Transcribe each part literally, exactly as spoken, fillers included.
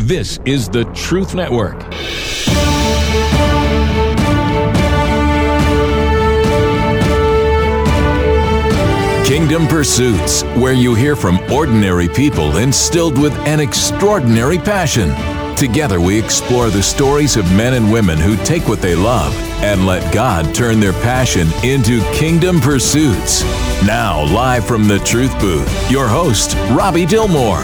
This is the Truth Network. Kingdom Pursuits, where you hear from ordinary people instilled with an extraordinary passion. Together we explore the stories of men and women who take what they love and let God turn their passion into kingdom pursuits. Now, live from the Truth Booth, your host, Robbie Dillmore.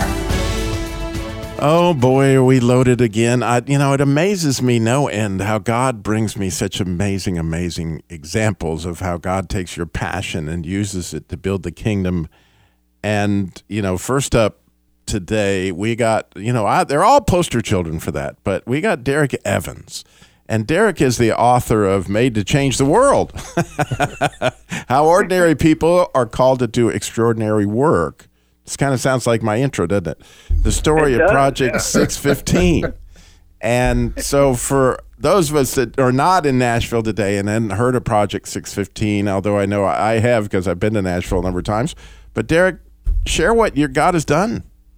Oh boy, are we loaded again. I, you know, it amazes me no end how God brings me such amazing, amazing examples of how God takes your passion and uses it to build the kingdom. And, you know, first up today, we got, you know, I, they're all poster children for that, but we got Derek Evans. And Derek is the author of Made to Change the World. How ordinary people are called to do extraordinary work. This kind of sounds like my intro, doesn't it? The story it of does, Project yeah. six fifteen. And so for those of us that are not in Nashville today and hadn't heard of Project six fifteen, although I know I have because I've been to Nashville a number of times, but Derek, share what your God has done.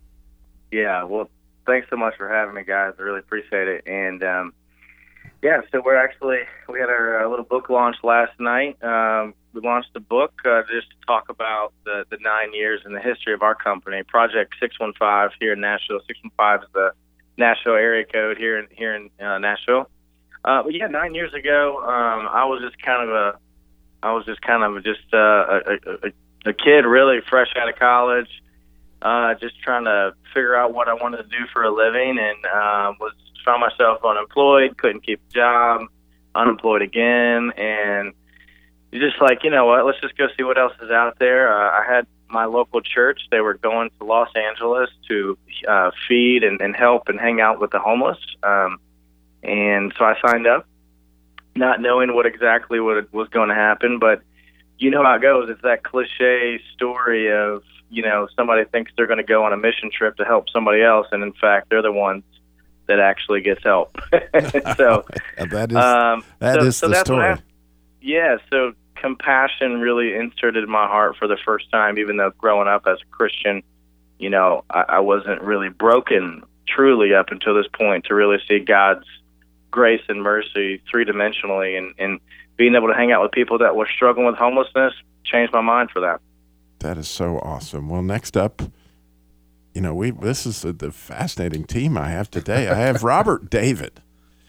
Yeah, well, thanks so much for having me, guys. I really appreciate it. And, um, yeah, so we're actually, we had our uh, little book launch last night. Um, we launched the book uh, just to talk about the, the nine years in the history of our company, Project six one five here in Nashville. six one five is the Nashville area code here in, here in uh, Nashville. Uh, but, yeah, nine years ago, um, I was just kind of a, I was just kind of just uh, a, a, a kid, really, fresh out of college. Uh, just trying to figure out what I wanted to do for a living, and uh, was found myself unemployed, couldn't keep a job, unemployed again, and just like, you know what, let's just go see what else is out there. Uh, I had my local church. They were going to Los Angeles to uh, feed and, and help and hang out with the homeless, um, and so I signed up, not knowing what exactly what was going to happen, but you know how it goes. It's that cliche story of, you know, somebody thinks they're going to go on a mission trip to help somebody else, and in fact, they're the ones that actually gets help. so that is, um, that so, is so the that's story. I, yeah, so compassion really inserted in my heart for the first time, even though growing up as a Christian, you know, I, I wasn't really broken truly up until this point to really see God's grace and mercy three-dimensionally, and, and being able to hang out with people that were struggling with homelessness changed my mind for that. That is so awesome. Well, next up, you know, we this is the, the fascinating team I have today. I have Robert David.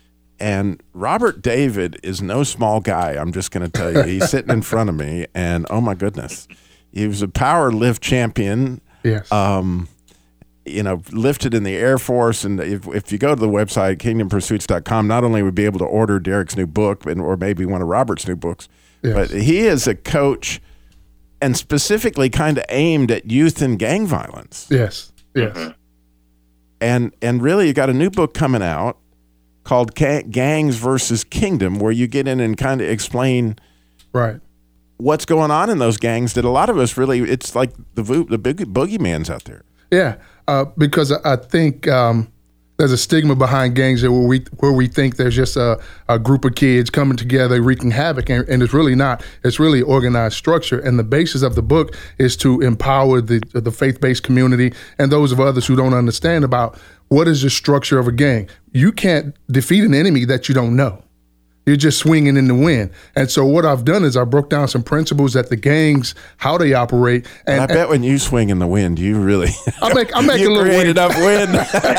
And Robert David is no small guy, I'm just going to tell you. He's sitting in front of me, and oh, my goodness. He was a power lift champion. Yes. Um, you know, lifted in the Air Force. And if, if you go to the website, kingdom pursuits dot com, not only would be able to order Derek's new book, and, or maybe one of Robert's new books, yes. but he is a coach and specifically kind of aimed at youth and gang violence. Yes, yes. Mm-hmm. And and really, you got a new book coming out called Gangs versus Kingdom, where you get in and kind of explain right what's going on in those gangs that a lot of us really, it's like the vo- the big boogeyman's out there. Yeah, uh, because I think um, there's a stigma behind gangs where we where we think there's just a, a group of kids coming together wreaking havoc, and, and it's really not. It's really organized structure, and the basis of the book is to empower the the faith-based community and those of others who don't understand about what is the structure of a gang. You can't defeat an enemy that you don't know. You're just swinging in the wind. And so what I've done is I broke down some principles that the gangs, how they operate. And, and I bet and, when you swing in the wind, you really I make I make you a little create wave. enough wind.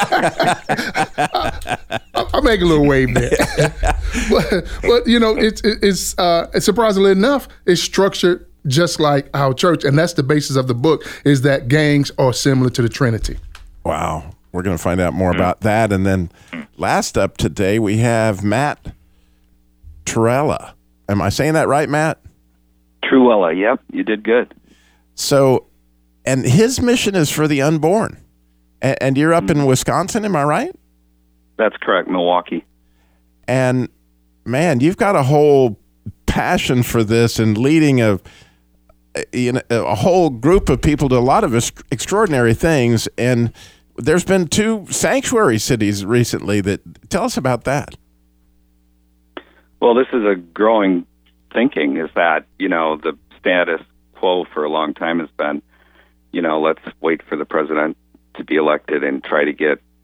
I, I make a little wave there. but, but you know, it's it's uh, surprisingly enough, it's structured just like our church, and that's the basis of the book. Is that gangs are similar to the Trinity. Wow, we're going to find out more about that, and then last up today we have Matt Trewhella. Am I saying that right, Matt? Trewhella, yep, you did good. So, and his mission is for the unborn. And, and you're up mm-hmm. in Wisconsin, am I right? That's correct, Milwaukee. And, man, you've got a whole passion for this and leading a, you know, a whole group of people to a lot of extraordinary things. And there's been two sanctuary cities recently. That tell us about that. Well, this is a growing thinking, is that, you know, the status quo for a long time has been, you know, let's wait for the president to be elected and try to get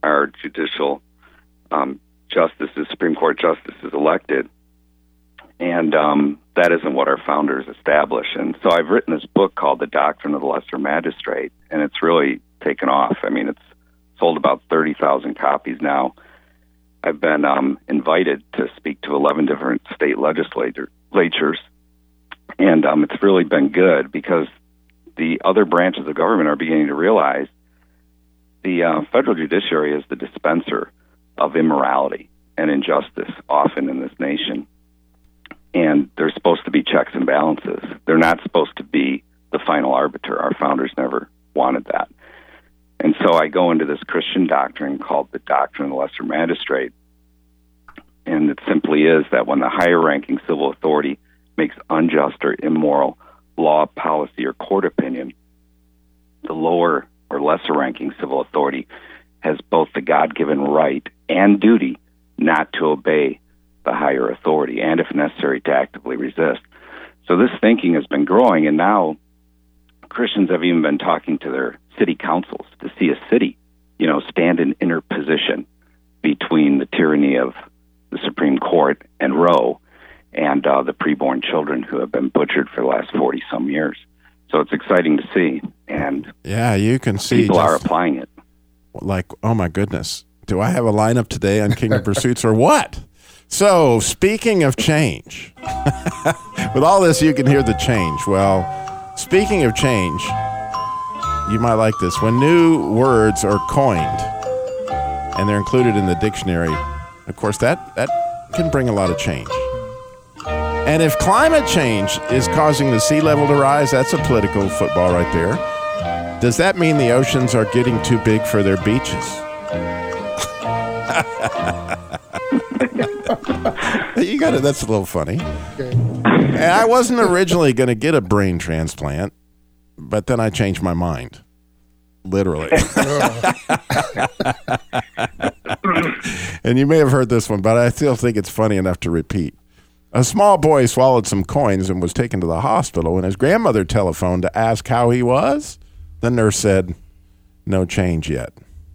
our judicial um, justices, Supreme Court justices elected. And um, that isn't what our founders established. And so I've written this book called The Doctrine of the Lesser Magistrate, and it's really taken off. I mean, it's sold about thirty thousand copies now. I've been um, invited to speak to eleven different state legislatures, and um, it's really been good because the other branches of government are beginning to realize the uh, federal judiciary is the dispenser of immorality and injustice often in this nation. And there's supposed to be checks and balances. They're not supposed to be the final arbiter. Our founders never wanted that. And so I go into this Christian doctrine called the Doctrine of the Lesser Magistrate. And it simply is that when the higher-ranking civil authority makes unjust or immoral law, policy, or court opinion, the lower or lesser-ranking civil authority has both the God-given right and duty not to obey the higher authority, and if necessary, to actively resist. So this thinking has been growing, and now Christians have even been talking to their city councils to see a city, you know, stand in interposition between the tyranny of the Supreme Court and Roe and uh, the preborn children who have been butchered for the last forty-some years. So it's exciting to see, and yeah, you can see people are applying it. Like, oh my goodness, do I have a lineup today on Kingdom Pursuits or what? So, speaking of change, with all this, you can hear the change. Well, speaking of change, you might like this. When new words are coined and they're included in the dictionary, of course, that, that can bring a lot of change. And if climate change is causing the sea level to rise, that's a political football right there. Does that mean the oceans are getting too big for their beaches? You got it. That's a little funny. Okay. And I wasn't originally going to get a brain transplant, but then I changed my mind. Literally. And you may have heard this one, but I still think it's funny enough to repeat. A small boy swallowed some coins and was taken to the hospital. When his grandmother telephoned to ask how he was, the nurse said, "No change yet."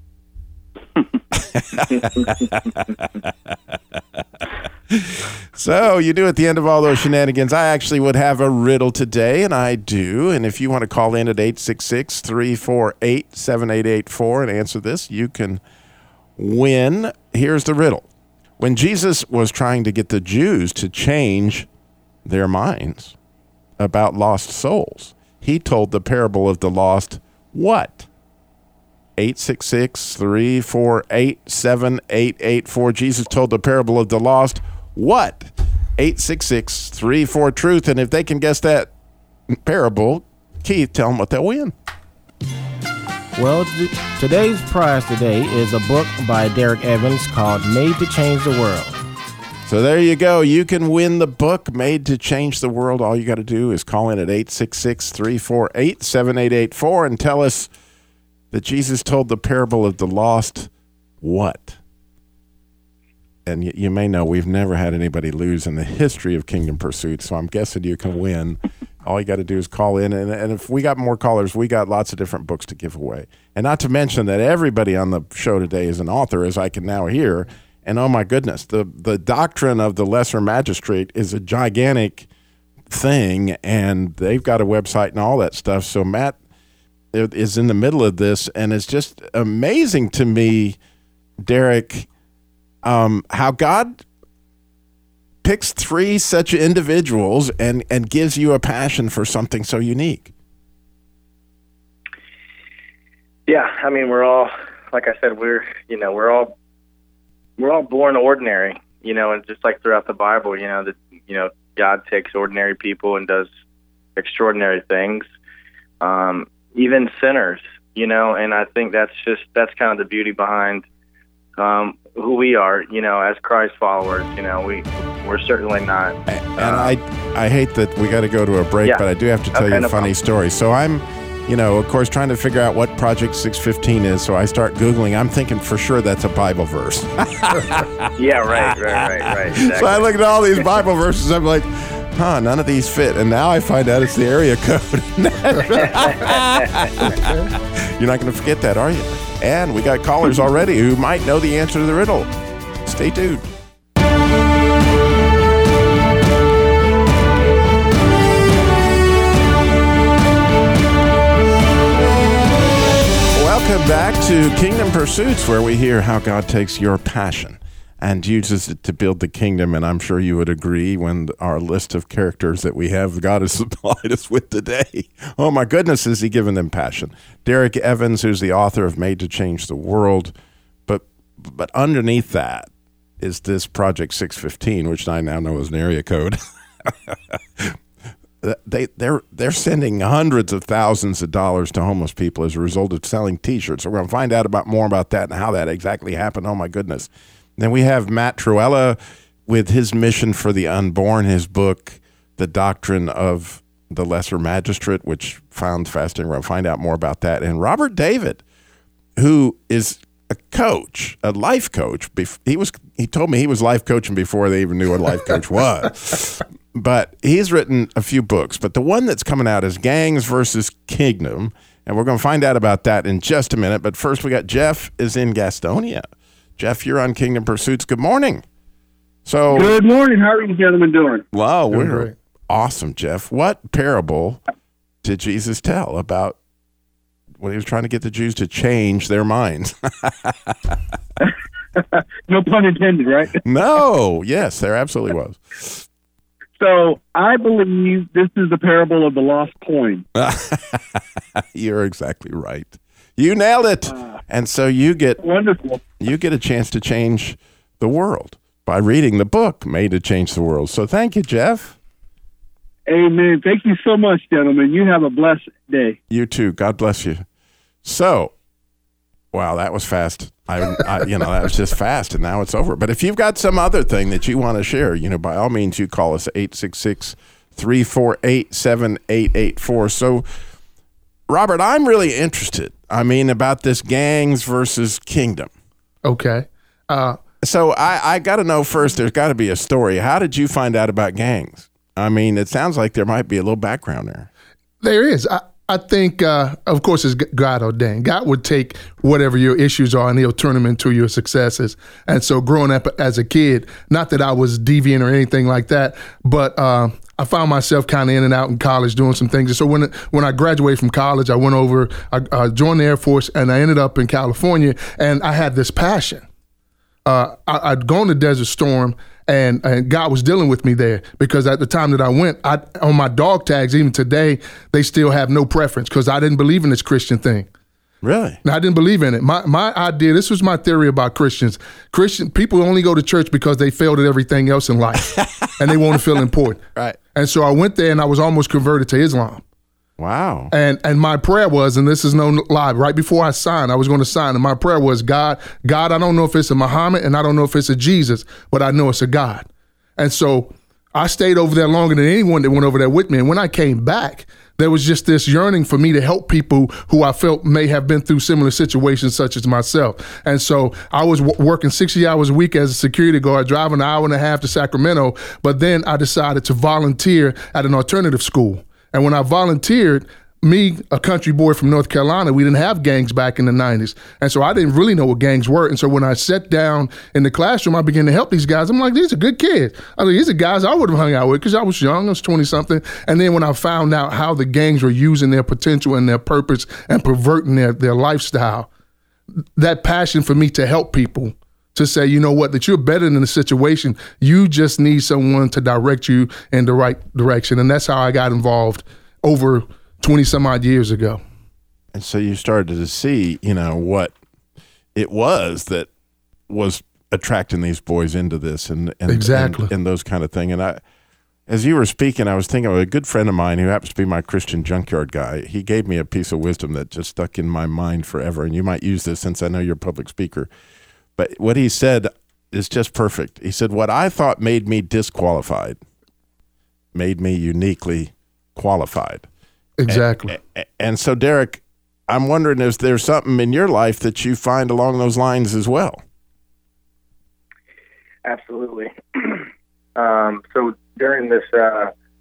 So you do at the end of all those shenanigans. I actually would have a riddle today, and I do. And if you want to call in at eight six six, three four eight, seven eight eight four and answer this, you can win. Here's the riddle. When Jesus was trying to get the Jews to change their minds about lost souls, he told the parable of the lost what? eight six six, three four eight, seven eight eight four. Jesus told the parable of the lost what? eight six six, three four, truth. And if they can guess that parable, Keith, tell them what they'll win. Well, th- today's prize today is a book by Derek Evans called Made to Change the World. So there you go. You can win the book, Made to Change the World. All you got to do is call in at eight six six, three four eight, seven eight eight four and tell us that Jesus told the parable of the lost what? And you, you may know we've never had anybody lose in the history of Kingdom Pursuit, so I'm guessing you can win. All you got to do is call in, and, and if we got more callers, we got lots of different books to give away. And not to mention that everybody on the show today is an author, as I can now hear. And oh my goodness, the, the doctrine of the lesser magistrate is a gigantic thing, and they've got a website and all that stuff. So Matt is in the middle of this, and it's just amazing to me, Derek, um, how God picks three such individuals and, and gives you a passion for something so unique. Yeah, I mean, we're all, like I said, we're, you know, we're all, we're all born ordinary, you know, and just like throughout the Bible, you know, that, you know, God takes ordinary people and does extraordinary things. Um, even sinners, you know, and I think that's just, that's kind of the beauty behind um, who we are, you know, as Christ followers. You know, we, we're certainly not. And uh, I I hate that we got to go to a break, yeah. but I do have to tell okay, you a no funny problem. story. So I'm, you know, of course, trying to figure out what Project six fifteen is, so I start Googling. I'm thinking for sure that's a Bible verse. Yeah, right, right, right, right. Exactly. So I look at all these Bible verses, I'm like, huh, none of these fit. And now I find out it's the area code. You're not going to forget that, are you? And we got callers already who might know the answer to the riddle. Stay tuned. Welcome back to Kingdom Pursuits, where we hear how God takes your passion and uses it to build the kingdom. And I'm sure you would agree when our list of characters that we have, God has supplied us with today. Oh my goodness, has he given them passion. Derek Evans, who's the author of Made to Change the World. But but underneath that is this Project six fifteen, which I now know is an area code. They they're they're sending hundreds of thousands of dollars to homeless people as a result of selling T-shirts. So we're going to find out about more about that and how that exactly happened. Oh my goodness! Then we have Matt Trewhella with his mission for the unborn, his book, The Doctrine of the Lesser Magistrate, which found fasting. We're going to find out more about that. And Robert David, who is a coach, a life coach. He was he told me he was life coaching before they even knew what a life coach was. But he's written a few books, but the one that's coming out is Gangs versus Kingdom, and we're going to find out about that in just a minute. But first, we got Jeff is in Gastonia. Jeff, you're on Kingdom Pursuits. Good morning. So, good morning. How are you gentlemen doing? Wow, we're great. Awesome, Jeff. What parable did Jesus tell about when he was trying to get the Jews to change their minds? No pun intended, right? No. Yes, there absolutely was. So I believe this is the parable of the lost coin. You're exactly right. You nailed it. Uh, and so you get wonderful. You get a chance to change the world by reading the book Made to Change the World. So thank you, Jeff. Amen. Thank you so much, gentlemen. You have a blessed day. You too. God bless you. So, wow, that was fast. I, I, you know, that was just fast, and now it's over. But if you've got some other thing that you want to share, you know, by all means, you call us eight six six, three four eight, seven eight eight four. So, Robert, I'm really interested, I mean, about this gangs versus kingdom. Okay. Uh, so I, I got to know first, there's got to be a story. How did you find out about gangs? I mean, it sounds like there might be a little background there. There is. I, I think, uh, of course, it's God ordained. God would take whatever your issues are and he'll turn them into your successes. And so growing up as a kid, not that I was deviant or anything like that, but uh, I found myself kind of in and out in college doing some things. And so when when I graduated from college, I went over, I, I joined the Air Force, and I ended up in California, and I had this passion. Uh, I, I'd gone to Desert Storm, and, and God was dealing with me there because at the time that I went, I, on my dog tags, even today, they still have no preference because I didn't believe in this Christian thing. Really? And I didn't believe in it. My my idea, this was my theory about Christians. Christian people only go to church because they failed at everything else in life and they want to feel important. Right. And so I went there and I was almost converted to Islam. Wow. And and my prayer was, and this is no lie, right before I signed, I was going to sign, and my prayer was, God, God, I don't know if it's a Muhammad and I don't know if it's a Jesus, but I know it's a God. And so I stayed over there longer than anyone that went over there with me. And when I came back, there was just this yearning for me to help people who I felt may have been through similar situations such as myself. And so I was w- working sixty hours a week as a security guard, driving an hour and a half to Sacramento. But then I decided to volunteer at an alternative school. And when I volunteered, me, a country boy from North Carolina, we didn't have gangs back in the nineties. And so I didn't really know what gangs were. And so when I sat down in the classroom, I began to help these guys. I'm like, these are good kids. I mean, these are guys I would have hung out with because I was young, I was twenty-something. And then when I found out how the gangs were using their potential and their purpose and perverting their, their lifestyle, that passion for me to help people, to say, you know what, that you're better than the situation. You just need someone to direct you in the right direction. And that's how I got involved over twenty some odd years ago. And so you started to see, you know, what it was that was attracting these boys into this and, and, exactly. and, and those kind of thing. And I, as you were speaking, I was thinking of a good friend of mine who happens to be my Christian junkyard guy. He gave me a piece of wisdom that just stuck in my mind forever. And you might use this since I know you're a public speaker. But what he said is just perfect. He said, what I thought made me disqualified made me uniquely qualified. Exactly. And, and so, Derek, I'm wondering if there's something in your life that you find along those lines as well. Absolutely. um, so during this uh,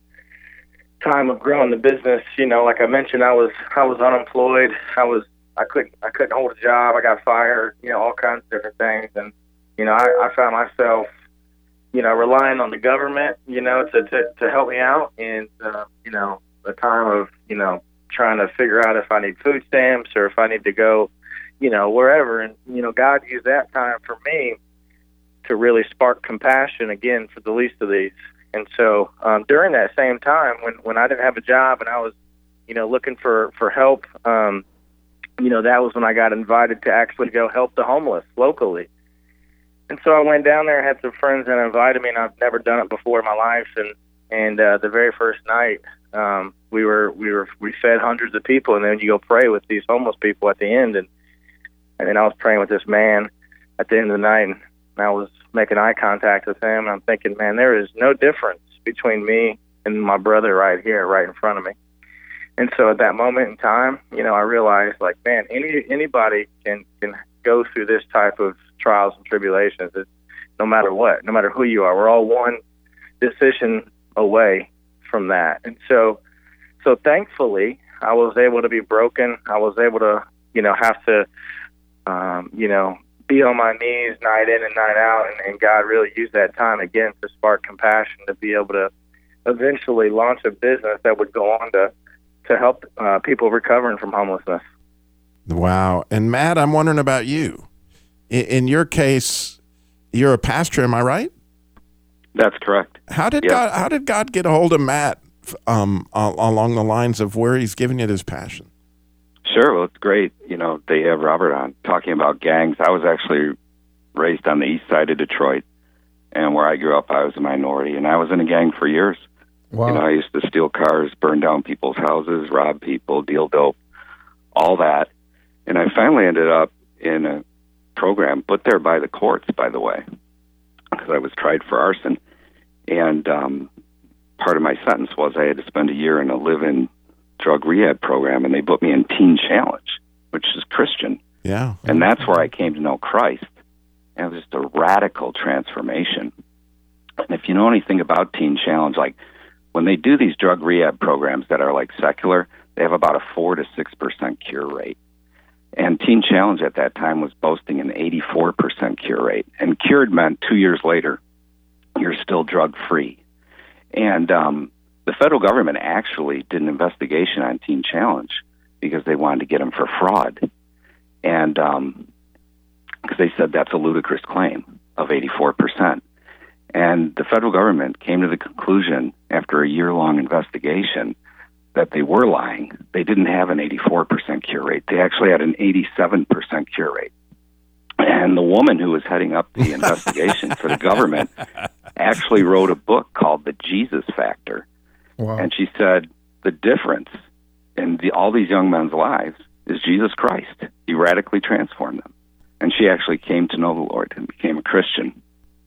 time of growing the business, you know, like I mentioned, I was I was unemployed. I was I couldn't I couldn't hold a job. I got fired. You know, all kinds of different things, and you know, I, I found myself, you know, relying on the government, you know, to to, to help me out, and uh, you know, the time of you know trying to figure out if I need food stamps or if I need to go, you know, wherever, and you know, God used that time for me to really spark compassion again for the least of these. And so um, during that same time, when, when I didn't have a job and I was, you know, looking for, for help, um, you know, that was when I got invited to actually go help the homeless locally. And so I went down there, had some friends that invited me, and I've never done it before in my life. And and uh, the very first night, um, we were we were we fed hundreds of people, and then you go pray with these homeless people at the end. And and then I was praying with this man at the end of the night, and I was making eye contact with him, and I'm thinking, man, there is no difference between me and my brother right here, right in front of me. And so at that moment in time, you know, I realized, like, man, any anybody can can go through this type of trials and tribulations, it's, no matter what, no matter who you are. We're all one decision away from that. And so, so thankfully, I was able to be broken. I was able to, you know, have to, um, you know, be on my knees night in and night out, and, and God really used that time again to spark compassion to be able to eventually launch a business that would go on to to help uh, people recovering from homelessness. Wow. And Matt, I'm wondering about you. In, in your case, you're a pastor, am I right? That's correct. How did Yes. God? How did God get a hold of Matt um, along the lines of where He's giving you this passion? Sure. Well, it's great. You know, they have Robert on talking about gangs. I was actually raised on the east side of Detroit, and where I grew up, I was a minority, and I was in a gang for years. Wow. You know, I used to steal cars, burn down people's houses, rob people, deal dope, all that. And I finally ended up in a program put there by the courts, by the way, because I was tried for arson. And um, part of my sentence was I had to spend a year in a live-in drug rehab program, and they put me in Teen Challenge, which is Christian. Yeah. And that's where I came to know Christ. And it was just a radical transformation. And if you know anything about Teen Challenge, like when they do these drug rehab programs that are like secular, they have about a four to six percent cure rate. And Teen Challenge at that time was boasting an eighty-four percent cure rate. And cured meant two years later, you're still drug-free. And um, the federal government actually did an investigation on Teen Challenge because they wanted to get them for fraud. And um, because they said that's a ludicrous claim of eighty-four percent. And the federal government came to the conclusion after a year-long investigation that they were lying. They didn't have an eighty-four percent cure rate. They actually had an eighty-seven percent cure rate. And the woman who was heading up the investigation for the government actually wrote a book called The Jesus Factor. Wow. And she said the difference in the, all these young men's lives is Jesus Christ. He radically transformed them. And she actually came to know the Lord and became a Christian.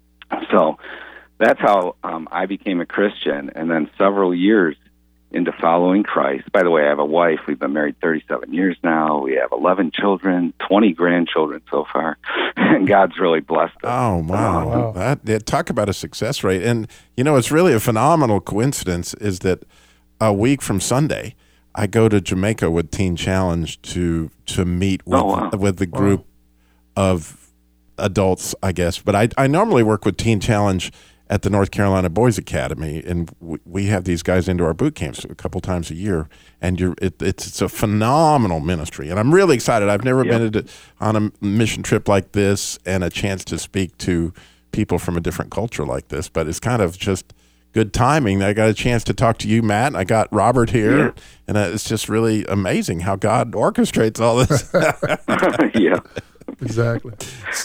So that's how um, I became a Christian. And then several years into following Christ. By the way, I have a wife. We've been married thirty-seven years now. We have eleven children, twenty grandchildren so far. And God's really blessed us. Oh, wow. Wow. That, yeah, talk about a success rate. And, you know, it's really a phenomenal coincidence is that a week from Sunday, I go to Jamaica with Teen Challenge to to meet with, Oh, wow. with the group of adults, I guess. But I, I normally work with Teen Challenge at the North Carolina Boys Academy, and we, we have these guys into our boot camps a couple times a year, and you're it, it's it's a phenomenal ministry, and I'm really excited. I've never Yep. been to, on a mission trip like this and a chance to speak to people from a different culture like this, but it's kind of just good timing. I got a chance to talk to you, Matt, and I got Robert here, Yeah. and uh, it's just really amazing how God orchestrates all this. Yeah. Exactly.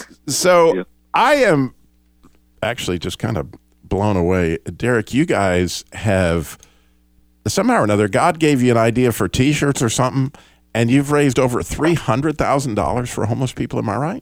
So Yeah. I am actually just kind of blown away. Derek, you guys have somehow or another, God gave you an idea for T-shirts or something, and you've raised over three hundred thousand dollars for homeless people. Am I right?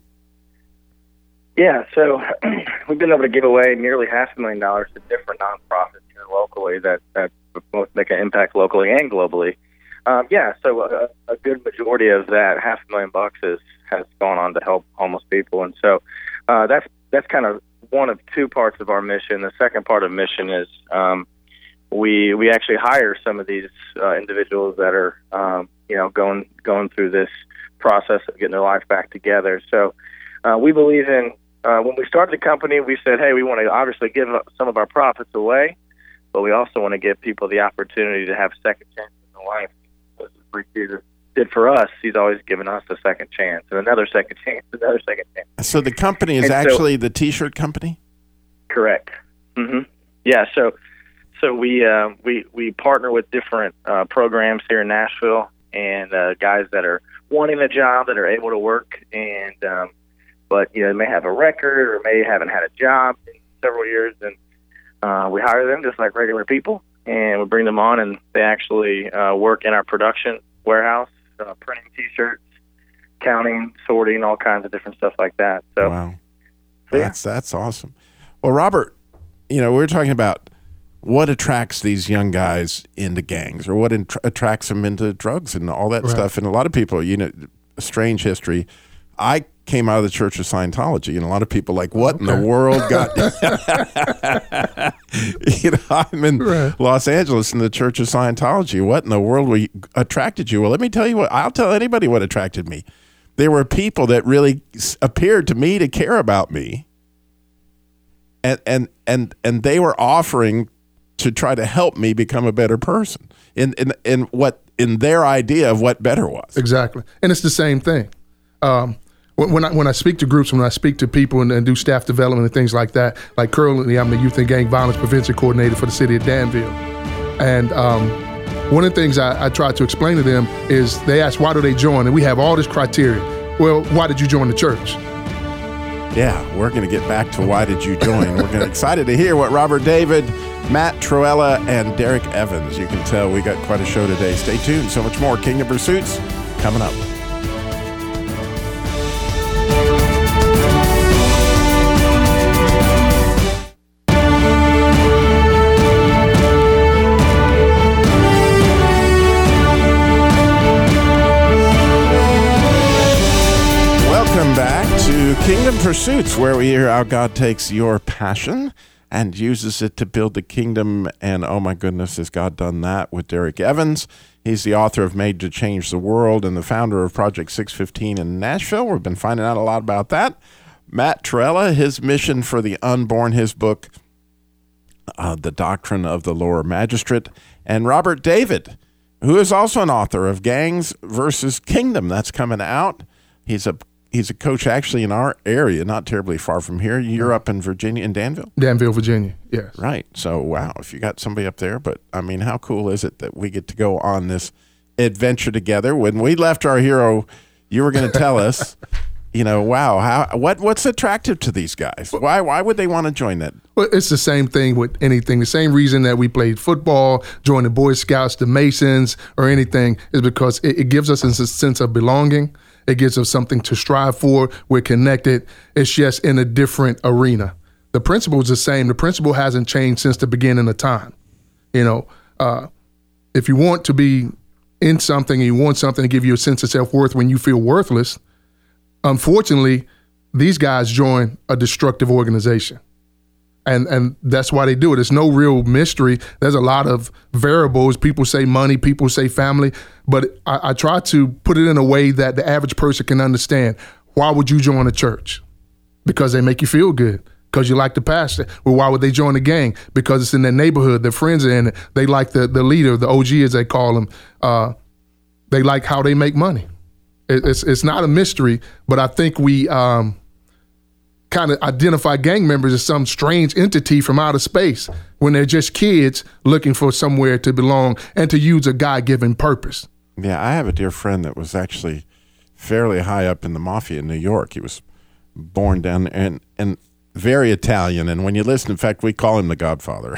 Yeah, so we've been able to give away nearly half a million dollars to different nonprofits here locally that, that both make an impact locally and globally. Um, yeah, so a, a good majority of that half a million bucks is, has gone on to help homeless people. And so uh, that's that's kind of one of two parts of our mission. The second part of mission is um, we we actually hire some of these uh, individuals that are um, you know going going through this process of getting their life back together. So uh, we believe in uh, when we started the company, we said, hey, we want to obviously give some of our profits away, but we also want to give people the opportunity to have second chances in life. As Rick Jesus did for us, he's always given us a second chance and another second chance, another second chance. So the company is and actually so, the T-shirt company? Correct. Mm-hmm. Yeah. So, so we uh, we we partner with different uh, programs here in Nashville, and uh, guys that are wanting a job, that are able to work, and um, but you know may have a record or may haven't had a job in several years, and uh, we hire them just like regular people, and we bring them on, and they actually uh, work in our production warehouse, uh, printing T-shirts, counting, sorting, all kinds of different stuff like that. So, wow, so, yeah. that's that's awesome. Well, Robert, you know, we we're talking about what attracts these young guys into gangs, or what int- attracts them into drugs and all that right. stuff. And a lot of people, you know, a strange history. I came out of the Church of Scientology, and a lot of people like, what okay. in the world got you know, I'm in right. Los Angeles in the Church of Scientology. What in the world we attracted you? Well, let me tell you what, I'll tell anybody what attracted me. There were people that really appeared to me to care about me. And, and and and they were offering to try to help me become a better person in in in what in their idea of what better was. Exactly, and it's the same thing. Um, when, when I when I speak to groups, when I speak to people and, and do staff development and things like that, like currently I'm the Youth and Gang Violence Prevention Coordinator for the city of Danville, and um, one of the things I, I try to explain to them is they ask why do they join, and we have all this criteria. Well, why did you join the church? Yeah, we're going to get back to why did you join. We're gonna, excited to hear what Robert David, Matt Trewhella, and Derek Evans. You can tell we got quite a show today. Stay tuned. So much more Kingdom Pursuits coming up. Kingdom Pursuits, where we hear how God takes your passion and uses it to build the kingdom. And oh my goodness, has God done that with Derek Evans. He's the author of Made to Change the World and the founder of Project six fifteen in Nashville. We've been finding out a lot about that. Matt Trewhella, his mission for the unborn, his book, uh, The Doctrine of the Lower Magistrate. And Robert David, who is also an author of Gangs versus Kingdom. That's coming out. He's a He's a coach actually in our area, not terribly far from here. You're up in Virginia, in Danville? Danville, Virginia, yes. Right. So, wow, if you got somebody up there. But, I mean, how cool is it that we get to go on this adventure together? When we left our hero, you were going to tell us, you know, wow, how what what's attractive to these guys? Why why would they want to join that? Well, it's the same thing with anything. The same reason that we played football, joined the Boy Scouts, the Masons, or anything is because it, it gives us a sense of belonging. It gives us something to strive for. We're connected. It's just in a different arena. The principle is the same. The principle hasn't changed since the beginning of time. You know, uh, if you want to be in something and you want something to give you a sense of self-worth when you feel worthless, unfortunately, these guys join a destructive organization. And and that's why they do it. It's no real mystery. There's a lot of variables. People say money, people say family, but I, I try to put it in a way that the average person can understand. Why would you join a church? Because they make you feel good. Because you like the pastor. Well, why would they join a gang? Because it's in their neighborhood. Their friends are in it. They like the, the leader, the O G as they call him. Uh, they like how they make money. It, it's it's not a mystery, but I think we um, kind of identify gang members as some strange entity from outer space when they're just kids looking for somewhere to belong and to use a God-given purpose. Yeah, I have a dear friend that was actually fairly high up in the mafia in New York. He was born down there and, and very Italian. And when you listen, in fact, we call him the Godfather.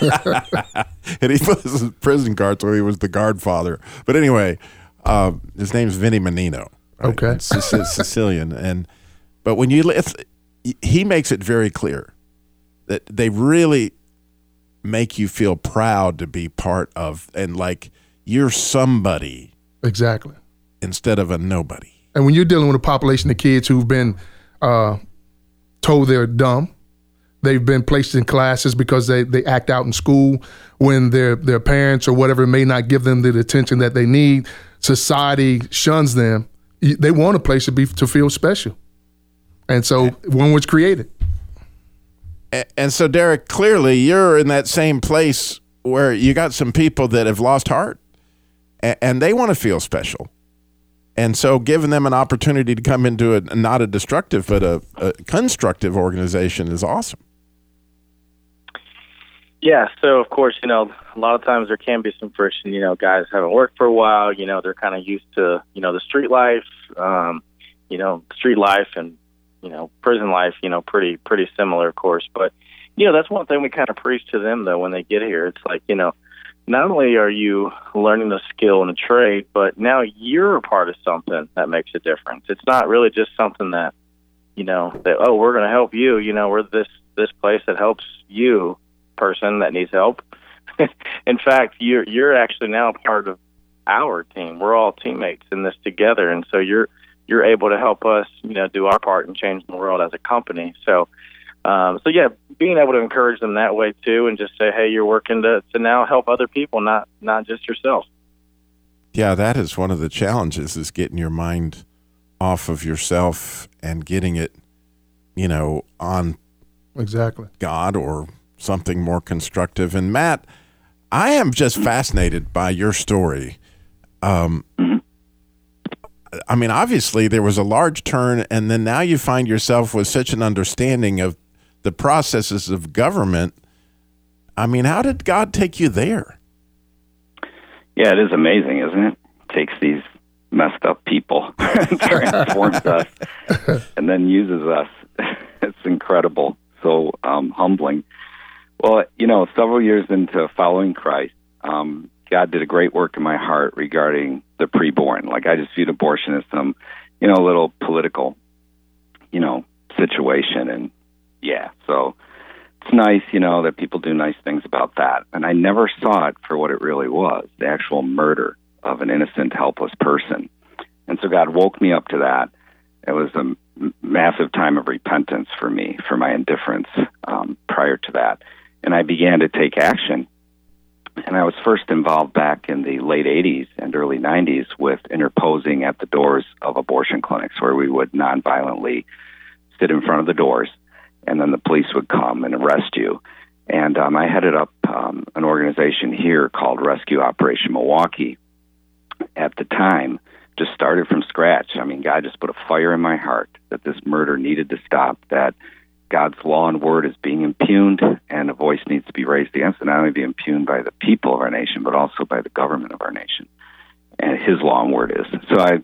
And he put his prison card, so he was the Godfather. But anyway, uh, his name's Vinny Menino. Right? Okay. Sic- Sicilian. And but when you listen, he makes it very clear that they really make you feel proud to be part of, and like you're somebody. Exactly. Instead of a nobody. And when you're dealing with a population of kids who've been uh, told they're dumb, They've been placed in classes because they, they act out in school when their their parents or whatever may not give them the attention that they need. Society shuns them. They want a place to be to feel special. And so one was created. And so, Derek, clearly you're in that same place where you got some people that have lost heart and they want to feel special. And so giving them an opportunity to come into a not a destructive but a, a constructive organization is awesome. Yeah, so of course, you know, a lot of times there can be some friction. You know, guys haven't worked for a while. You know, they're kind of used to, you know, the street life, um, you know, street life and, you know, prison life, you know, pretty pretty similar, of course. But, you know, that's one thing we kind of preach to them, though, when they get here. It's like, you know, not only are you learning the skill and the trade, but now you're a part of something that makes a difference. It's not really just something that, you know, that, oh, we're going to help you. You know, we're this this place that helps you, person that needs help. In fact, you're you're actually now a part of our team. We're all teammates in this together, and so you're you're able to help us, you know, do our part in changing the world as a company. So, um, so yeah, being able to encourage them that way too, and just say, hey, you're working to to now help other people, not not just yourself. Yeah, that is one of the challenges: is getting your mind off of yourself and getting it, you know, on exactly God or something more constructive. And Matt, I am just fascinated by your story. Um, I mean, obviously there was a large turn, and then now you find yourself with such an understanding of the processes of government. I mean, how did God take you there? Yeah, it is amazing, isn't it? Takes these messed up people, transforms us, and then uses us. It's incredible. So um, humbling. Well, you know, several years into following Christ, um, God did a great work in my heart regarding the preborn. Like, I just viewed abortion as some, you know, little political, you know, situation. And, yeah, so it's nice, you know, that people do nice things about that. And I never saw it for what it really was, the actual murder of an innocent, helpless person. And so God woke me up to that. It was a massive time of repentance for me, for my indifference um, prior to that. And I began to take action. And I was first involved back in the late eighties and early nineties with interposing at the doors of abortion clinics, where we would nonviolently sit in front of the doors, and then the police would come and arrest you. And um, I headed up um, an organization here called Rescue Operation Milwaukee. At the time, just started from scratch. I mean, God just put a fire in my heart that this murder needed to stop, that God's law and word is being impugned, and a voice needs to be raised against it, not only be impugned by the people of our nation, but also by the government of our nation. And his law and word is. So I,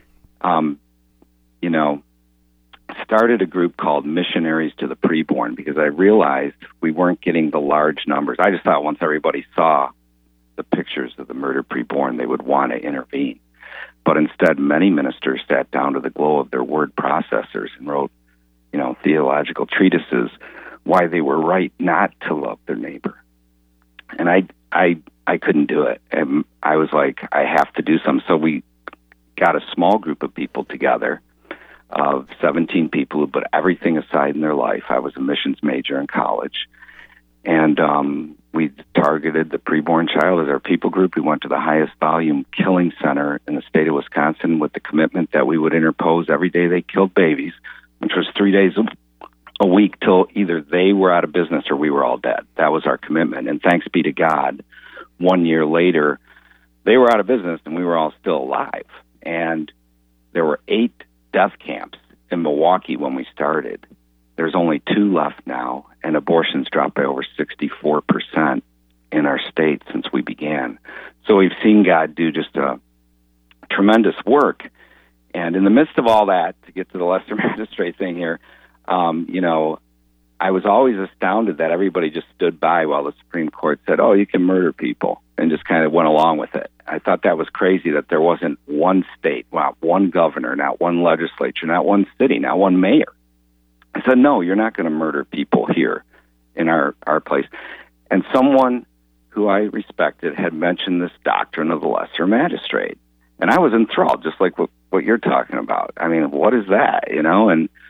um, you know, started a group called Missionaries to the Preborn, because I realized we weren't getting the large numbers. I just thought once everybody saw the pictures of the murdered preborn, they would want to intervene. But instead, many ministers sat down to the glow of their word processors and wrote, you know, theological treatises, why they were right not to love their neighbor. And I, I, I couldn't do it. And I was like, I have to do something. So we got a small group of people together, of seventeen people who put everything aside in their life. I was a missions major in college. And um, we targeted the preborn child as our people group. We went to the highest volume killing center in the state of Wisconsin with the commitment that we would interpose every day they killed babies, which was three days a week till either they were out of business or we were all dead. That was our commitment. And thanks be to God, one year later, they were out of business and we were all still alive. And there were eight death camps in Milwaukee when we started. There's only two left now, and abortions dropped by over sixty-four percent in our state since we began. So we've seen God do just a tremendous work. And in the midst of all that, to get to the lesser magistrate thing here, um, you know, I was always astounded that everybody just stood by while the Supreme Court said, oh, you can murder people, and just kind of went along with it. I thought that was crazy that there wasn't one state, not one governor, not one legislature, not one city, not one mayor. I said, no, you're not going to murder people here in our, our place. And someone who I respected had mentioned this doctrine of the lesser magistrate. And I was enthralled, just like what, what you're talking about. I mean, what is that, you know? And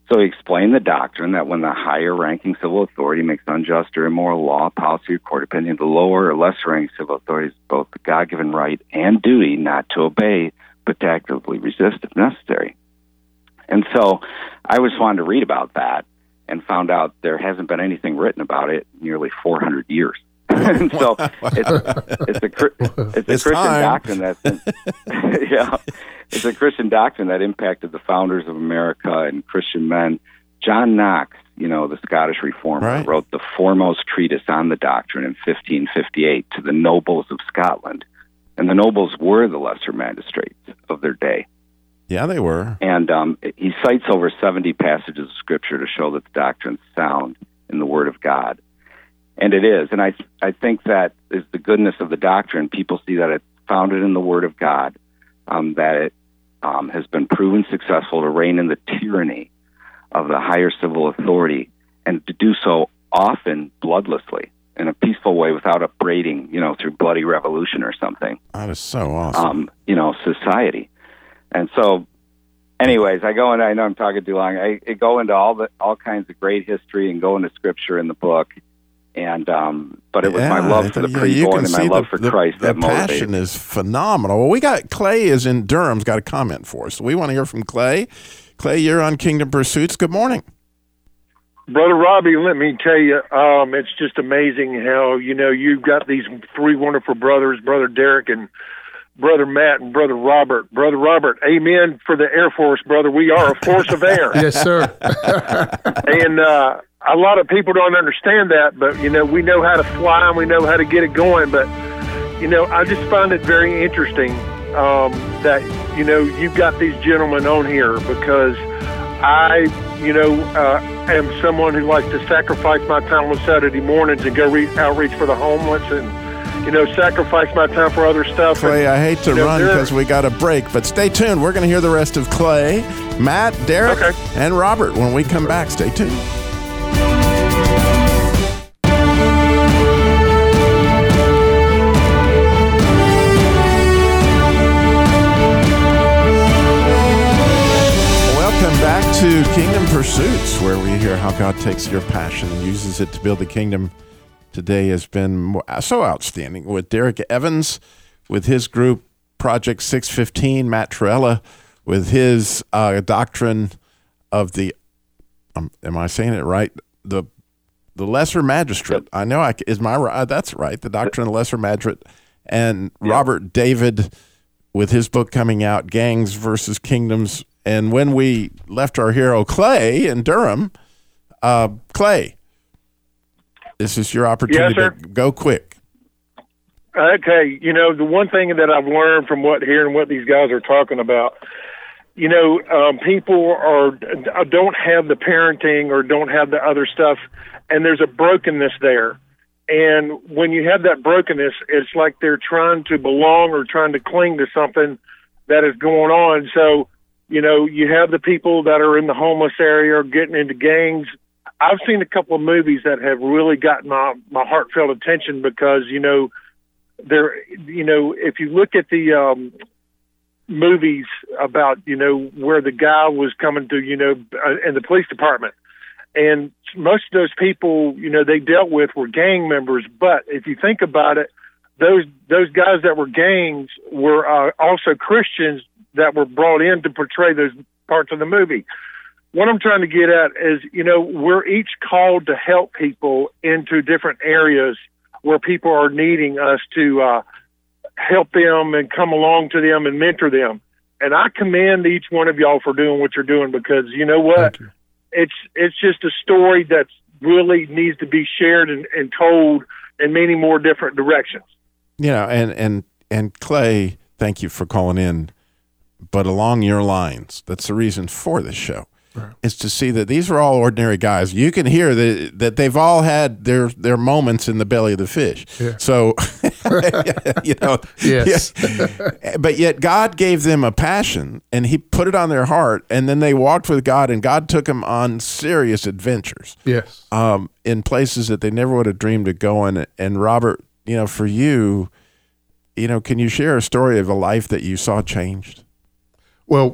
So he explained the doctrine that when the higher-ranking civil authority makes unjust or immoral law, policy, or court opinion, the lower or lesser-ranking civil authority is both the God-given right and duty not to obey, but to actively resist if necessary. And so I just wanted to read about that and found out there hasn't been anything written about it in nearly four hundred years. And so it's, it's a it's a It's Christian time. doctrine that's yeah, it's a Christian doctrine that impacted the founders of America and Christian men. John Knox, you know, the Scottish reformer, Right. wrote the foremost treatise on the doctrine in fifteen fifty-eight to the nobles of Scotland, and the nobles were the lesser magistrates of their day. Yeah, they were. And um, he cites over seventy passages of Scripture to show that the doctrine is sound in the Word of God. And it is. And I I think that is the goodness of the doctrine. People see that it's founded in the Word of God, um, that it um, has been proven successful to reign in the tyranny of the higher civil authority, and to do so often bloodlessly, in a peaceful way without upbraiding, you know, through bloody revolution or something. That is so awesome. Um, you know, society. And so, anyways, I go into, I know I'm talking too long. I, I go into all the all kinds of great history and go into Scripture in the book. And um, but it was my Yeah, love for the yeah, you preborn can and my see love the- for the- Christ the that motivated. passion is phenomenal. Well, we got Clay is in Durham's got a comment for us. We want to hear from Clay. Clay, you're on Kingdom Pursuits. Good morning. Brother Robbie, let me tell you, um, it's just amazing how, you know, you've got these three wonderful brothers, Brother Derek and Brother Matt and Brother Robert. Brother Robert, amen for the Air Force, brother. We are a force of air. Yes, sir. And uh, a lot of people don't understand that, but, you know, we know how to fly and we know how to get it going. But, you know, I just find it very interesting um, that, you know, you've got these gentlemen on here because I, you know, uh, am someone who likes to sacrifice my time on Saturday mornings and go re- outreach for the homeless and, you know, sacrifice my time for other stuff. Clay, And, I hate to you know, run there- because we got a break, but stay tuned. We're going to hear the rest of Clay, Matt, Derek, Okay. and Robert when we come back. Stay tuned. Welcome back to Kingdom Pursuits, where we hear how God takes your passion and uses it to build the kingdom. Today has been mo- so outstanding with Derek Evans, with his group Project six fifteen, Matt Trella, with his uh, doctrine of the, um, am I saying it right? The the lesser magistrate. I know I c- is my right. That's right. The doctrine of the lesser magistrate, and Robert David with his book coming out, Gangs versus Kingdoms. And when we left our hero Clay in Durham, uh, Clay, this is your opportunity Yes, sir. to go quick. Okay, you know, the one thing that I've learned from what hearing what these guys are talking about, you know, um, people are don't have the parenting or don't have the other stuff, and there's a brokenness there. And when you have that brokenness, it's like they're trying to belong or trying to cling to something that is going on. So, you know, you have the people that are in the homeless area or getting into gangs. I've seen a couple of movies that have really gotten my, my heartfelt attention because, you know, there, you know, if you look at the um, movies about, you know, where the guy was coming to, you know, uh, in the police department, and most of those people, you know, they dealt with were gang members. But if you think about it, those those guys that were gangs were uh, also Christians that were brought in to portray those parts of the movie. What I'm trying to get at is, you know, we're each called to help people into different areas where people are needing us to uh, help them and come along to them and mentor them. And I commend each one of y'all for doing what you're doing because, you know what, you. it's it's just a story that really needs to be shared and, and told in many more different directions. You know, and and and Clay, thank you for calling in. But along your lines, that's the reason for this show, right, is to see that these are all ordinary guys. You can hear that that they've all had their their moments in the belly of the fish. Yeah. So, you know, Yes. yeah. But yet God gave them a passion, and He put it on their heart, and then they walked with God, and God took them on serious adventures. Yes. Um, in places that they never would have dreamed of going. And Robert, you know, for you, you know, can you share a story of a life that you saw changed? Well,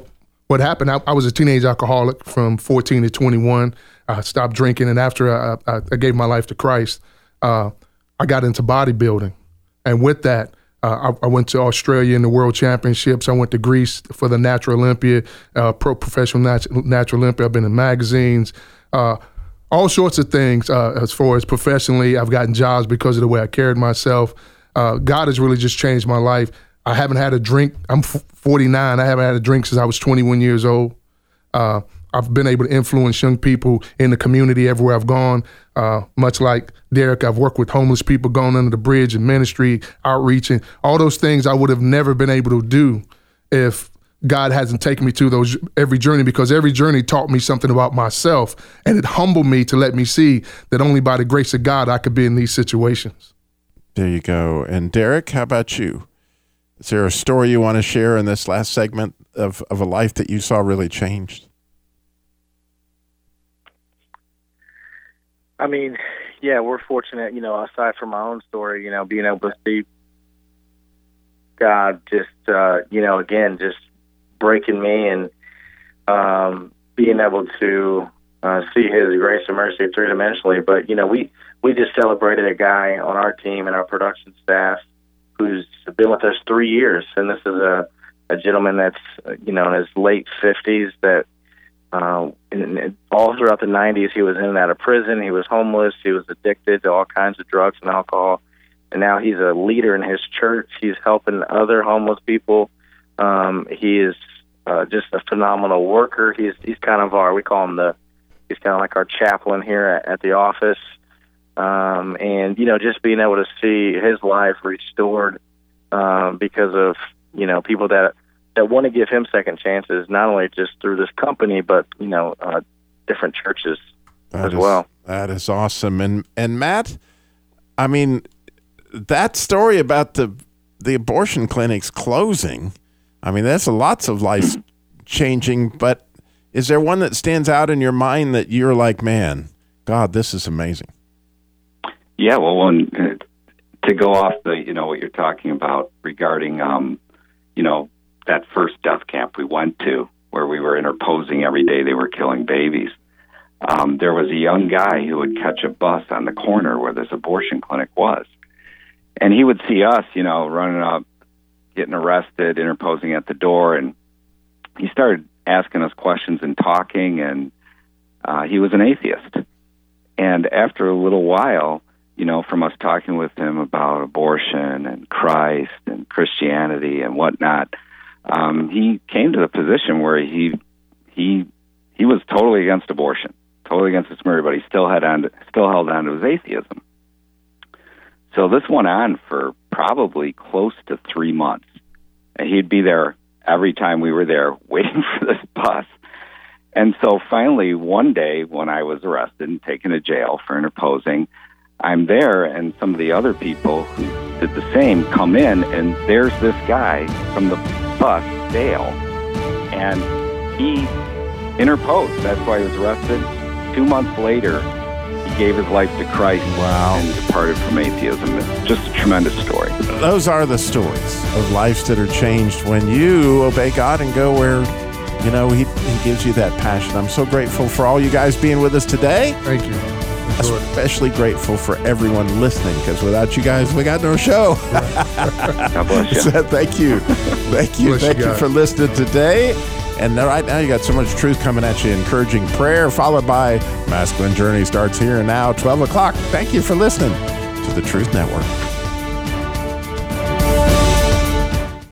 what happened, I, I was a teenage alcoholic from fourteen to twenty-one. I stopped drinking, and after I, I, I gave my life to Christ, uh, I got into bodybuilding. And with that, uh, I, I went to Australia in the World Championships. I went to Greece for the Natural Olympia, uh, pro professional nat- Natural Olympia. I've been in magazines, uh, all sorts of things uh, as far as professionally. I've gotten jobs because of the way I carried myself. Uh, God has really just changed my life. I haven't had a drink. I'm f- forty-nine. I haven't had a drink since I was twenty-one years old. Uh, I've been able to influence young people in the community everywhere I've gone. Uh, much like Derek, I've worked with homeless people going under the bridge in ministry, outreach, and all those things I would have never been able to do if God hasn't taken me to those every journey, because every journey taught me something about myself, and it humbled me to let me see that only by the grace of God I could be in these situations. There you go. And Derek, how about you? Is there a story you want to share in this last segment of, of a life that you saw really changed? I mean, yeah, we're fortunate, you know, aside from my own story, you know, being able to see God just, uh, you know, again, just breaking me and um, being able to uh, see his grace and mercy three-dimensionally. But, you know, we, we just celebrated a guy on our team and our production staff who's been with us three years. And this is a, a gentleman that's, you know, in his late fifties that uh, in, in, all throughout the nineties, he was in and out of prison. He was homeless. He was addicted to all kinds of drugs and alcohol. And now he's a leader in his church. He's helping other homeless people. Um, he is uh, just a phenomenal worker. He's he's kind of our, we call him the, he's kind of like our chaplain here at, at the office. Um, and, you know, just being able to see his life restored um, because of, you know, people that that want to give him second chances, not only just through this company, but, you know, uh, different churches that as is, well. That is awesome. And, and Matt, I mean, that story about the the abortion clinics closing, I mean, that's lots of life changing, but is there one that stands out in your mind that you're like, man, God, this is amazing? Yeah, well, one, uh, to go off the, you know, what you're talking about regarding, um, you know, that first death camp we went to where we were interposing every day they were killing babies. Um, there was a young guy who would catch a bus on the corner where this abortion clinic was. And he would see us, you know, running up, getting arrested, interposing at the door. And he started asking us questions and talking, and uh, he was an atheist. And after a little while, you know, from us talking with him about abortion and Christ and Christianity and whatnot, um, he came to the position where he he he was totally against abortion, totally against this murder, but he still had on to, still held on to his atheism. So this went on for probably close to three months. And he'd be there every time we were there waiting for this bus. And so finally, one day when I was arrested and taken to jail for interposing, I'm there, and some of the other people who did the same come in, and there's this guy from the bus, Dale, and he interposed. That's why he was arrested. Two months later, he gave his life to Christ. Wow. And departed from atheism. It's just a tremendous story. Those are the stories of lives that are changed when you obey God and go where, you know, he, he gives you that passion. I'm so grateful for all you guys being with us today. Thank you. Especially grateful for everyone listening, because without you guys, we got no show. God bless you. So thank you. Thank you. Bless Thank you, you for listening today. And right now, you got so much truth coming at you. Encouraging prayer, followed by Masculine Journey starts here and now, twelve o'clock. Thank you for listening to the Truth Network.